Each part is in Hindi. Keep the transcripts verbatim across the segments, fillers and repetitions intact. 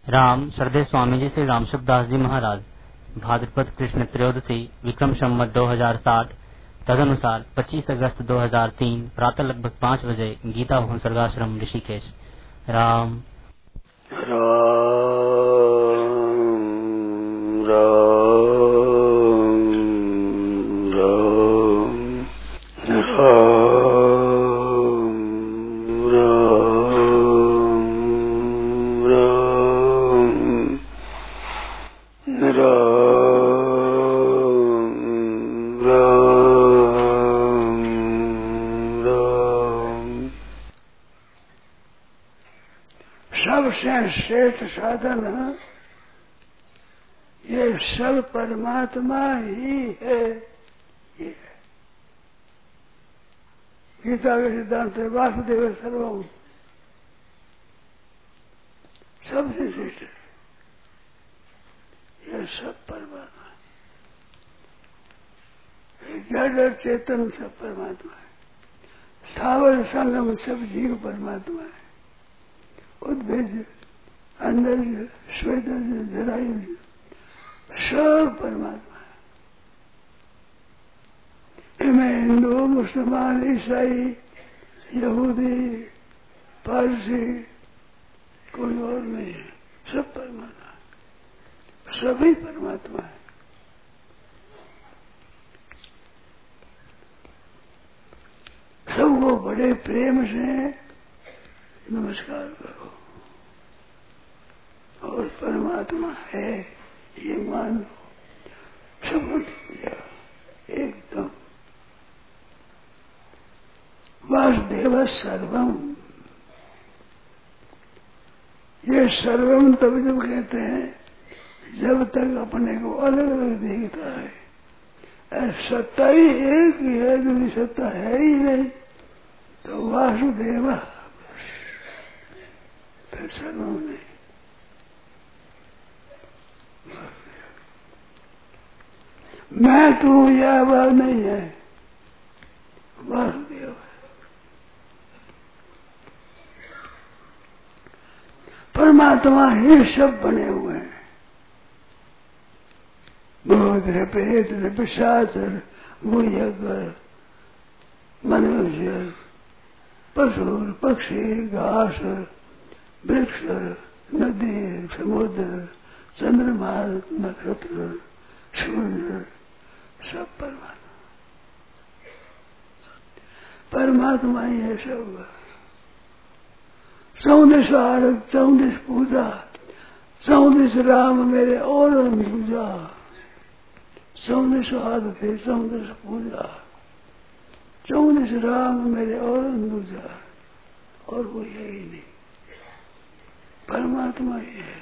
राम श्रद्धेय स्वामी जी श्री रामशब्द दास जी महाराज भाद्रपद कृष्ण त्रयोदशी विक्रम संवत दो हजार साठ तदनुसार पच्चीस अगस्त दो हजार तीन प्रातः लगभग पाँच बजे गीता भवन स्वर्गाश्रम ऋषिकेश। राम राम राम श्रेष्ठ साधन ये सब परमात्मा ही है। ये गीता के सिद्धांत है वासुदेव सर्वम, सबसे श्रेष्ठ ये सब परमात्मा है। जड़ और चेतन सब परमात्मा है। स्थावर संगम सब जीव परमात्मा है। उद्भिज अंडज श्वेतज जरायुज सब परमात्मा है। इनमें हिंदू मुसलमान ईसाई यहूदी पारसी कोई और नहीं है। सब परमात्मा है। सभी परमात्मा है। सबको बड़े प्रेम से नमस्कार करो और परमात्मा है ये मान लो। सब एकदम वासुदेव सर्वम। ये सर्वम तब जब कहते हैं जब तक अपने को अलग अलग देखता है। सत्ता ही एक ही है, दूसरी सत्ता है ही नहीं, तो वासुदेव फिर सर्वम नहीं। मैं तू यह बात नहीं है, वासुदेव है। परमात्मा ही सब बने हुए हैं। भूत रे प्रेत रे पिशाच भूयगर मनुष्य पशु पक्षी घास वृक्ष नदी समुद्र चंद्रमा नक्षत्र सूर्य सब परमात्मा परमात्मा ही है। सब चौदह आरत चौदह पूजा चौदह राम मेरे और पूजा चौदह आरत है चौदह पूजा चौदह राम मेरे और पूजा और वो है ही नहीं। परमात्मा ही है।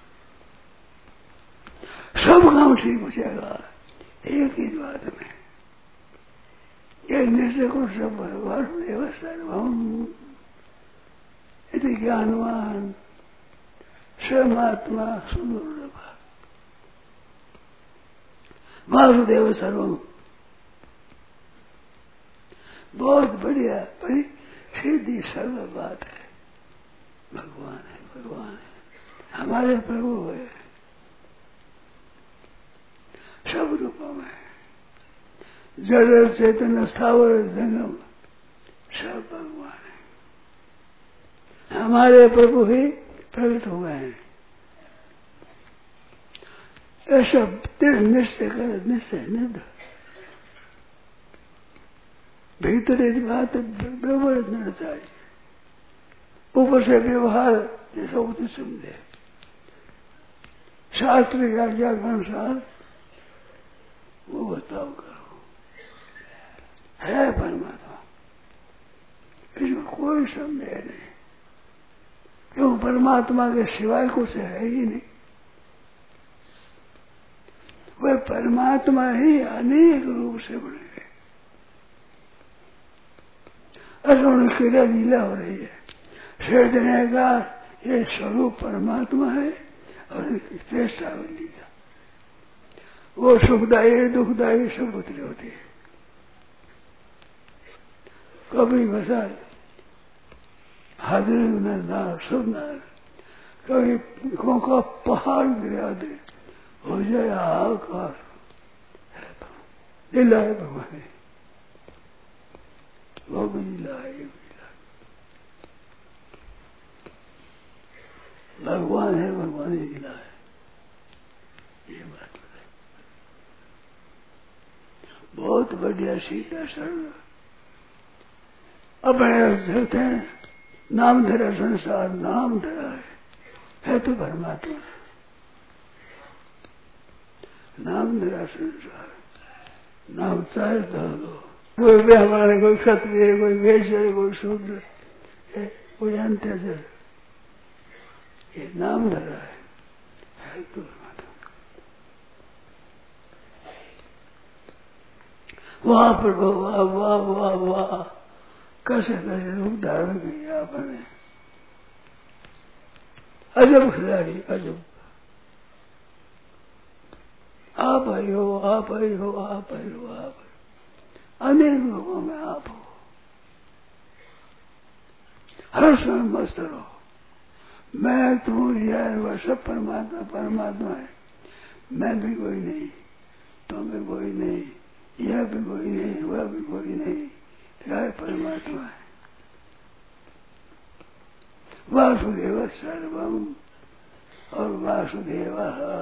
सब काम ठीक हो जाएगा एक ही बात में। ये निश्चय को सब वासुदेव सर्वम इति ज्ञानवान स्वमात्मा सुदुर्लभ वासुदेव सर्वम। बहुत बढ़िया बड़ी सीधी सरल बात है। भगवान है भगवान है हमारे प्रभु है। सब रूपों में जड़ चेतन स्थावर जंगम सब भगवान है। हमारे प्रभु ही प्रकट हुए हैं। ऐसा दृढ़ निश्चय कर निश्चय निर्भर भीतर एक बात व्यवहार करना चाहिए। ऊपर से व्यवहार जैसा उसे समझे शास्त्र की आज्ञा के अनुसार वो बर्ताव करो। है परमात्मा इसमें कोई संदेह नहीं, क्यों परमात्मा के सिवाय कुछ है ही नहीं। वह परमात्मा ही अनेक रूप से बने हैं। अरुण क्रिया लीला हो रही है। सृजने का ये स्वरूप परमात्मा है और इनकी चेष्टा लीला वो सुखदायी दुखदायी सब उतरी होती है। कभी बसा हाजिर न सुनना कभी दुखों का पहाड़ गिरा दे, हो जाए हाहाकार। लीला है भगवान, वो भी लीला है, ये भी लीला। भगवान है, भगवान ही लीला है, ये बात है। बहुत बढ़िया सीधा शरण अपने चलते हैं। नाम धरा संसार, नाम धरा है, है तो परमात्मा। नाम धरा संसार, नाम चाहे तो लो। कोई ब्राह्मण है, कोई क्षत्रिय है, कोई वैश्य है, कोई शूद्र है, कोई अंत्यजर, ये नाम धरा है, है तो परमात्मा। वाह प्रभु वाह वाह वाह वाह, कैसे कैसे रूप धारण किया आपने। अजब खिलाड़ी, अजब। आप आई हो, आप आई हो, आप आई हो, आप आई हो। अनेक लोगों में आप हो। हर समय मस्त रहो। मैं तुम यार वह सब परमात्मा परमात्मा है। मैं भी कोई नहीं, तुम भी कोई नहीं, यह भी कोई नहीं, वह भी कोई नहीं, राय परमात्मा है। वासुदेव सर्वम और वासुदेव।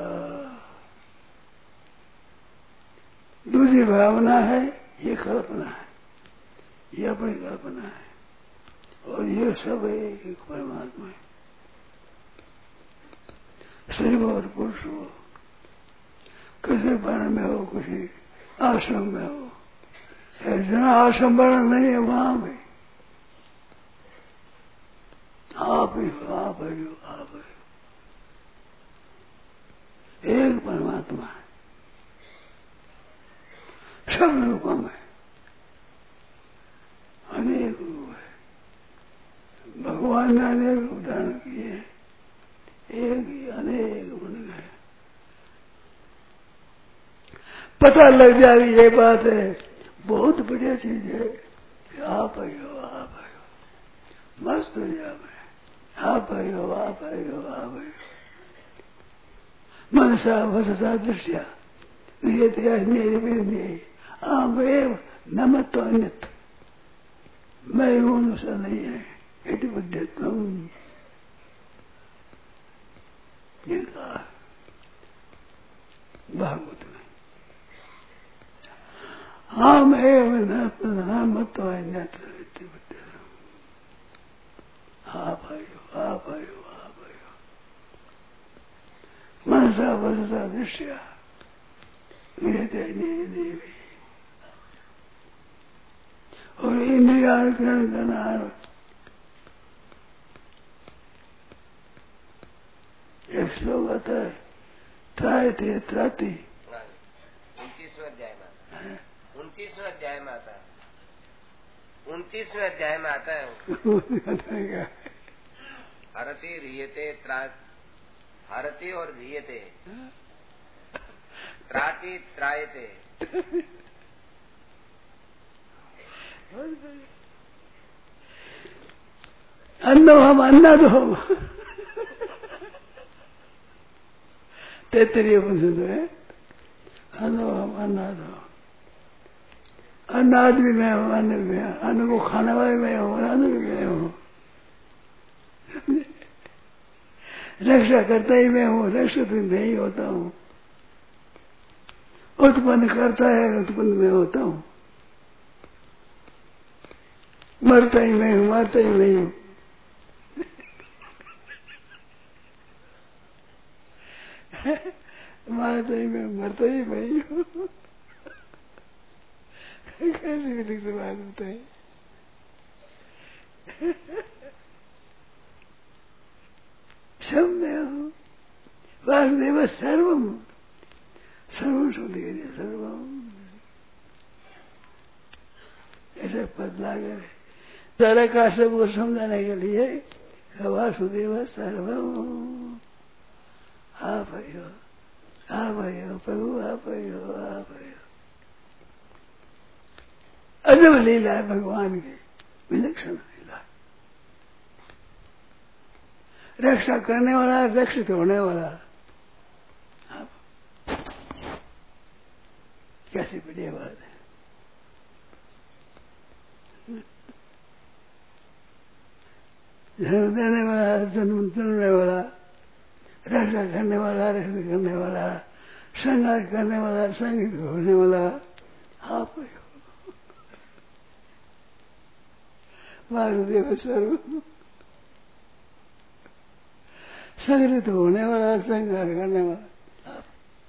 दूसरी भावना है, ये कल्पना है, ये अपनी कल्पना है, और ये सब एक परमात्मा है। शिव और पुरुष हो, किसी वर्ण में हो, किसी आश्रम में हो, जहाँ आश्रम वर्ण नहीं है वहां भी आप ही हो, आप ही हो, आप ही हो। एक परमात्मा है, सब रूपों में अनेक रूप है। भगवान ने अनेक रूप धारण किए, एक ही अनेक बन गए। पता लग जाए ये बात है, बहुत बढ़िया चीज है कि आप आई हो, आप आई हो, मस्त हो जाए। आप आई हो, आप आई हो, आप आई हो। मनसा वससा दृष्टिया निर्विघ्ने आमेव नमतो अन्यत्। मैं हूं दूसरा नहीं है, इति बुद्धित्वम। ये कहा भागवत में। हम एव नमतो अन्यत् इति बुद्धित्वम। आप आई हो, आप आई हो, आप आई हो। मनसा वससा दृष्टिया और इंद्रियार्करण करना। एक श्लोक आता है, त्राय थे त्राति। उनतीसवें अध्याय में आता है, उनतीसवें अध्याय में आता है, उनतीसवें अध्याय में आता है। हरति रियते त्रा, हरति और रियते, त्राति त्रायते। अन्नो हम अन्नद हो, तैतरीय उपनिषद है। अन्न हम अन्नद हो, अन्नाद भी मैं हूँ, अन्न भी मैं, अन्न को खाने वाले मैं हूँ, अन्न भी मैं हूँ। रक्षा करता ही मैं हूँ, रक्षित भी मैं ही होता हूँ। उत्पन्न करता है, उत्पन्न मैं होता हूँ। मरता ही मैं हूँ, मरता ही मैं हूँ। मरता ही मैं, मरता ही मैं हूँ। कैसी भी से बात बताई। सब मैं हूँ। वासुदेव सर्वम, सर्वम शुद्ध सर्वम, ऐसा पद लागे सारा का सबको समझाने के लिए। वासुदेव सर्वम, आप आई हो, आप आई हो प्रभु, आप आई हो, आप आई हो। अजब लीला है भगवान की, विलक्षण लीला। रक्षा करने वाला, रक्षित होने वाला। कैसी बढ़िया बात है। जन्म देने वाला, जन्म देने वाला, रक्षा करने वाला, रक्षित करने वाला, संघार करने वाला, संगीत होने वाला आप ही हो। वासुदेव स्वरूप संगीत होने वाला, संघार करने वाला आप।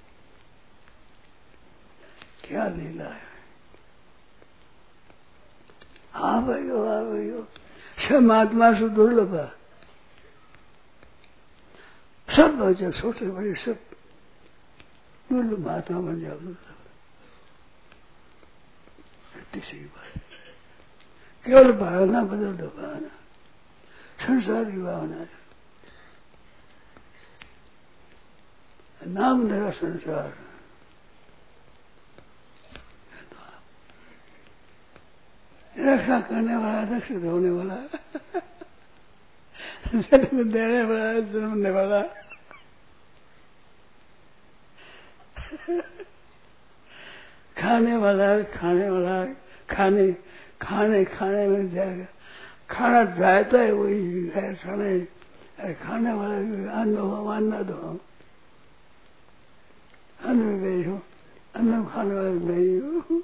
क्या लीला है। आप ही हो, आप ही हो। सब महात्मा से दुर्लभ है। सब बच्चे छोटे बड़े सब दुर्लभ महात्मा बन जाओ। दुर्लभ तीसरी बात केवल भावना बदल दो। भावना संसार की भावना है। नाम मेरा संसार। रक्षा करने वाला, रक्षित होने वाला, जन्म देने वाला, जन्मने वाला, खाने वाला, खाने वाला, खाने खाने खाने में जाएगा। खाना जाता है वही है, खाने खाने वाला अन्न हो, अन्न दो। अन्न में गई हो, अन्न खाने वाले नहीं हो।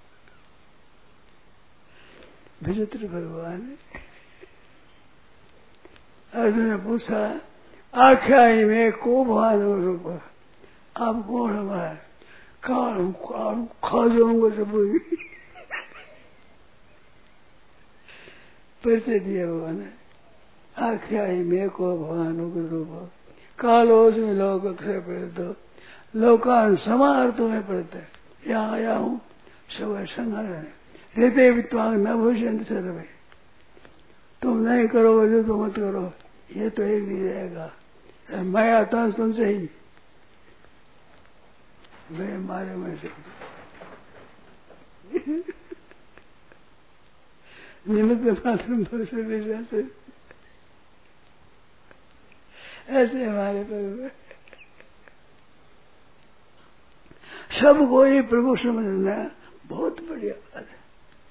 विचित्र भगवान है। अर्जुन ने पूछा आख्या में को भगवान रूप आप कौन हमारे काल काल खा जाऊंगा सब। परिचय दिया भगवान ने। आख्या में को भगवान रूप कालो में लोग अक्षय पड़े लोकान समार तुम्हें पड़ते। यहाँ आया हूँ सब संहार रहते विद्वान न भूषण सर्वे। तुम नहीं करोगे जो तो मत करो, ये तो एक नहीं रहेगा। मैं आता हूँ तुमसे ही, मैं मारे में से निमित्त मात्र से ऐसे हमारे पर सबको ही प्रभु समझना बहुत बढ़िया बात है।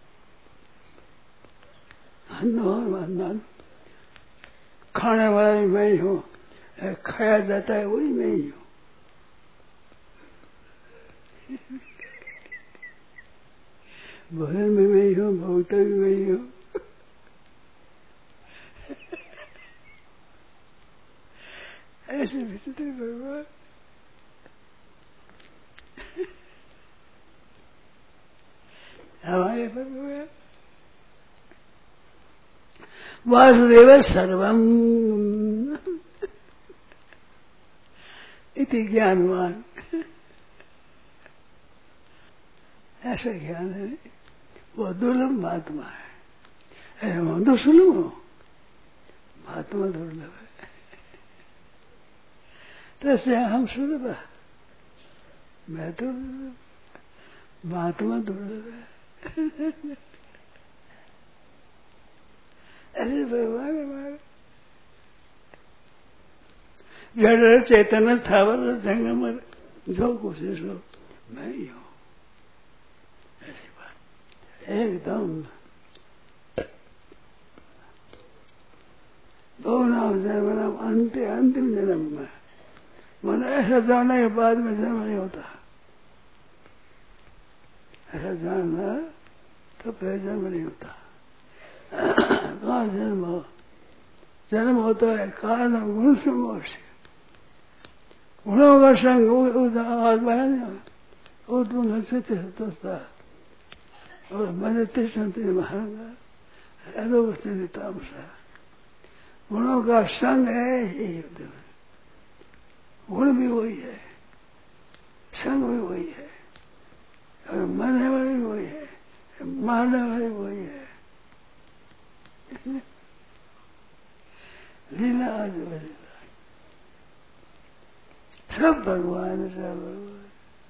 अन्न खाने वाला भी मैं ही हूँ, खाया जाता है वही मैं ही हूँ। भोजन में मैं ही हूँ, भोगता भी मैं ही हूँ। ऐसे विचित्र भगवान। हमारे भगवान वासुदेव सर्वम इति ज्ञानवान। ऐसा ज्ञान है वो दुर्लभ महात्मा है। हम तो सुनो महात्मा दुर्लभ है, तैसे हम सुलभ। मैं तो महात्मा दुर्लभ है। ऐसे भगवान हमारे जड़ चेतन स्थावर जंगम जो कुछ सो मैं ही हूँ। ऐसी बात एकदम दो नाम जन्म अंतिम अंतिम जन्म में मन ऐसा जानने के बाद में जन्म नहीं होता। ऐसा जानना तो फिर जन्म नहीं होता। कहाँ जन्म हो? जन्म होता है कारण गुण समूह से। गुणों का संग और मैंने तिष्ठन्ति महांगा अधोगति तामसा। गुणों का संग है ही युद्ध में। गुण भी वही है, संग भी वही है, और मरने वाले भी वही है, मारने वाले वही है। लीला आज लीला सब भगवान सब भगवान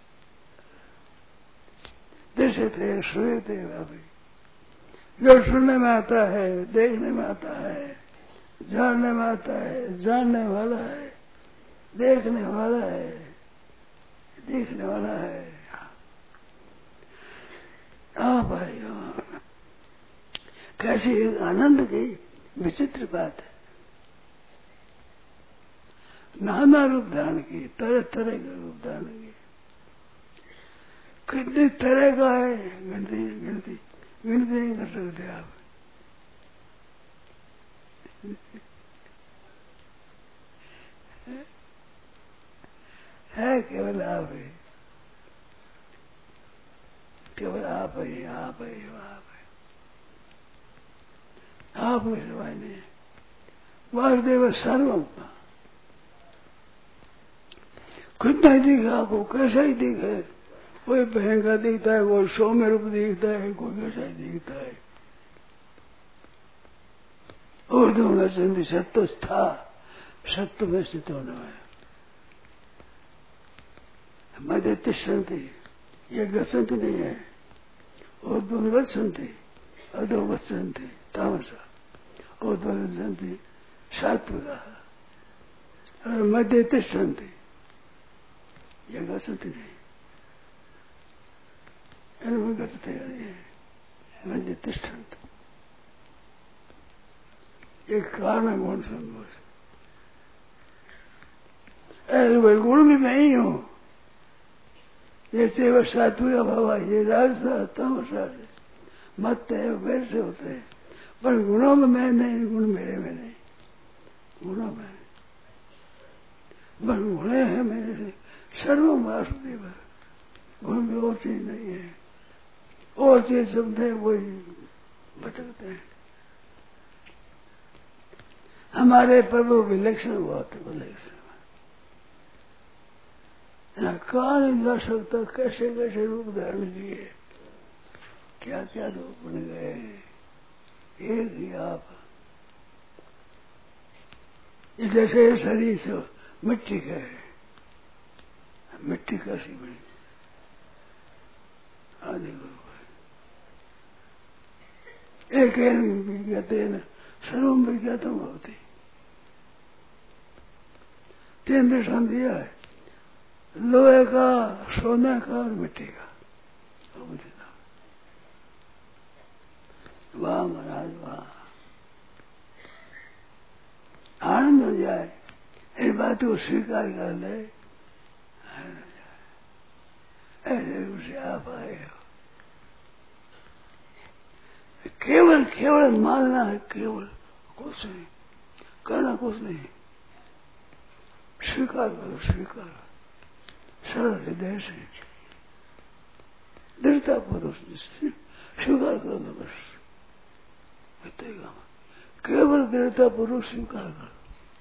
जैसे थे श्रूयते अभी जो सुनने में आता है, देखने में आता है, जानने में आता है, जानने वाला है, देखने वाला है, देखने वाला है। आप भाई कैसी आनंद की विचित्र बात है। नाना रूप धारण की, तरह तरह का रूप धारण की, कितनी तरह का है गिनती गिनती गिनती नहीं कर सकते आप। है केवल आप ही, केवल आप ही, आप ही, आप ही, आप के सिवाय नहीं। वासुदेव सर्वम का कितना ही दिखा आपको, कैसा ही दिखे, कोई महंगा दिखता है, कोई सौम्य रूप दिखता है, कोई कैसा ही दिखता है। और दूंगा संधि सत्य था, सत्य में स्थित होना है। मध्य तिष्ठन्ति, ये गसंत नहीं है। और दूंगत संति, अधोगत संति तामसा, और दूंगत संति सात्विका, और मध्य तिष्ठन्ति, ये गसंत नहीं, इनमें गसते नहीं है। मध्य तिष्ठन्त एक कारण गुण संतोष। ऐसे गुण भी मैं ही हूं। जैसे वह सात्विक भाव, ये राजसा तमसा मत है वैसे होते हैं, पर गुणों में मैं नहीं, गुण मेरे में नहीं, गुणों में बस गुणे है मेरे से। सर्व वासुदेव, गुण में और चीज नहीं है। और चीज शब्द है वही भटकते हैं। हमारे प्रभु विलक्षण बहुत है, विलक्षण कहा नहीं जा सकता। कैसे कैसे रूप धारण किए, क्या क्या रूप बन गए। एक ही आप, जैसे शरीर से मिट्टी का है, मिट्टी कैसी बनी आदि गुरु एक कहते हैं सर्व विज्ञातम होती। तीन दृष्टान दिया है, लोहे का, सोने का और मिट्टी का। वाह महाराज वाह, आनंद हो जाए। इस बात को स्वीकार कर ले, ऐसे उसे आप आए हो। केवल केवल मानना है, केवल कुछ नहीं करना, कुछ नहीं। स्वीकार करो, स्वीकार सरल हृदय से, दृढ़ता पूर्वक स्वीकार कर दो बस। बताएगा केवल दृढ़ता पूर्वक स्वीकार करो,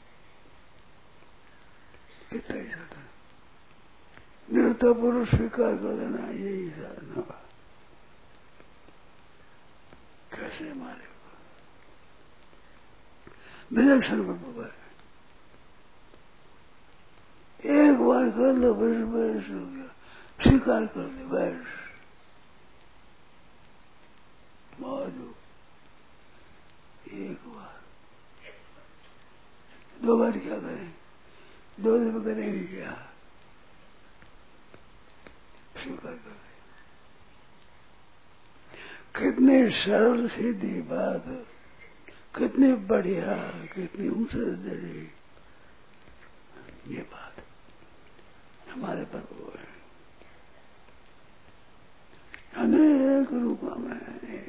इतना ही साधन। दृढ़ता पूर्वक स्वीकार कर देना, यही साधन होगा। कैसे मारे विलक्षण प्रभु है। एक बार कर लो, बस बस हो गया, स्वीकार कर दे बस। मौजू एक बार, दो बार क्या करें, दो दिन करेंगे क्या, स्वीकार कर दे। कितनी सरल सीधी बात, कितनी बढ़िया, कितनी ऊंचे दरी ये बात हमारे प्रभु है। अनेक रूपों में,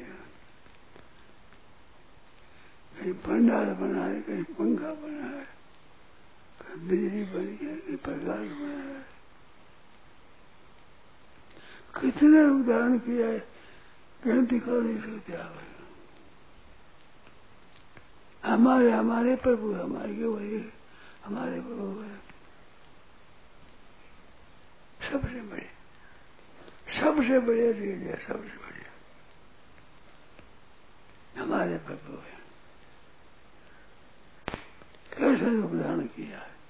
कहीं भंडार बना है, कहीं पंखा बना है, कहीं बिजली बनी है, कहीं प्रकाश बना है। कितने उदाहरण किया है, गिनती कर नहीं सकते आप। हमारे हमारे प्रभु, हमारे के वही हमारे प्रभु है। सबसे बड़े, सबसे बढ़िया चीज है, सबसे बढ़िया हमारे प्रभु है। कैसे उदाहरण किया है।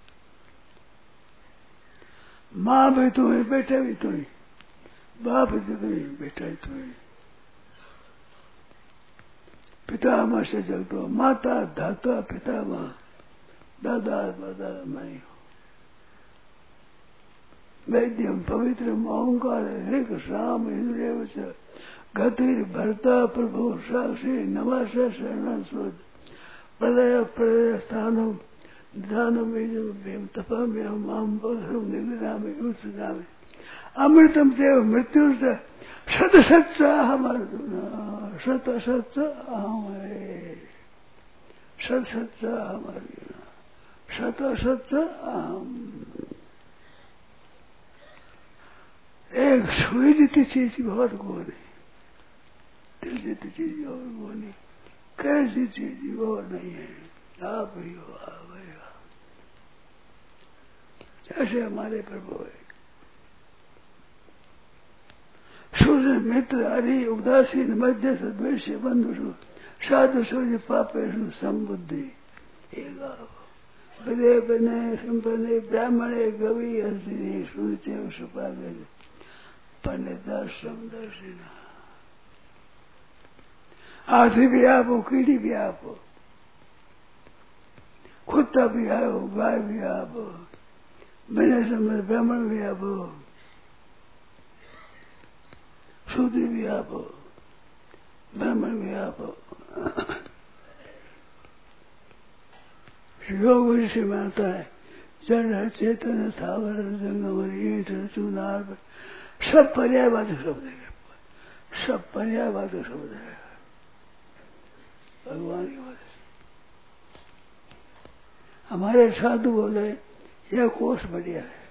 माँ भी तो है, बेटा भी तो है, बाप भी तो है, बेटा भी तो है। पितामह से जगतो, माता धाता पितामह, दादा दादा मैं हूँ। वैद्यम पवित्रम ओंकार ऋक राम इंद्रिय च गतिर भरता प्रभु साक्षी नमः शरण सोच प्रलय प्रलय स्थानम ध्यानम वेदम तपम्यम माम बोधम निगरामि उत्सगामि अमृतम देव मृत्यु से शत सच्चा हमारा शत सच्चा हमारे शत सच्चा हमारे शत सच्चा हम। एक सुई जीती चीज और को नहीं, दिल जीती चीज और को नहीं, कैसी चीज और नहीं है। आप ही हो, आप ही हो। जैसे हमारे प्रभु है, सूर्य मित्र हरि उदासीन मध्य सद्वेश्य बंधु साधु सूर्य पापेशु संबुद्धि विदय बने संपन्ने ब्राह्मणे गवि हस्तिनी सूर्य सुपागे पंडिताश्रम दर्शिना। हाथी भी आप हो, कीड़ी भी आप हो, कुत्ता भी आओ, गाय भी आप हो, बिना समय ब्राह्मण भी आप हो, शूद्र भी आप हो, ब्राह्मण भी आप हो। योग से मानता है जड़ चेतन स्थावर जंगम ईट चूनार सब पर्यायवाचक शब्द है, सब पर्यायवाचक शब्द है भगवान की वजह से। हमारे साधु बोले यह कोष बढ़िया है,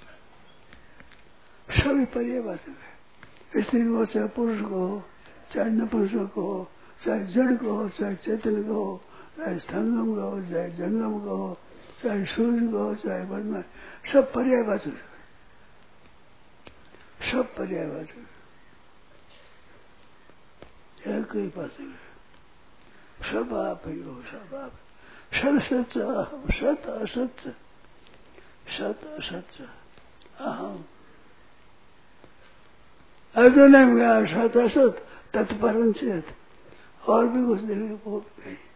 सभी पर्यायवाचक है। स्त्री को चाहे पुरुष को हो, चाहे नपुंसक को हो, चाहे जड़ को हो, चाहे चेतन को हो, चाहे स्थंगम का हो, चाहे जंगम का हो, चाहे सूर्य का हो, चाहे बदमा, सब पर्यायवाचक है, सब पर्यायवाचक है। एक ही पास है, सब आप ही हो, सब आप। सत सच अहम, सत असत, सत असत अहम। अर्जुन ने कहा सत असत तत्परम चेत, और भी कुछ देखने को नहीं।